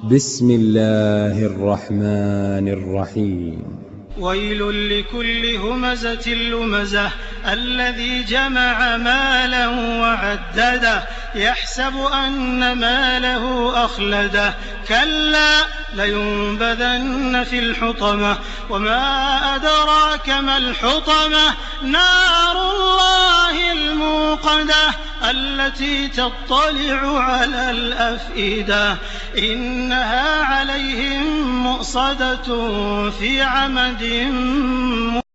بسم الله الرحمن الرحيم. ويل لكل همزة لمزة الذي جمع مالا وعدده يحسب أن ماله أخلده كلا لينبذن في الحطمة وما أدراك ما الحطمة نار الله الموقدة التي تطلع على الأفئدة إنها عليهم مؤصدة في عمد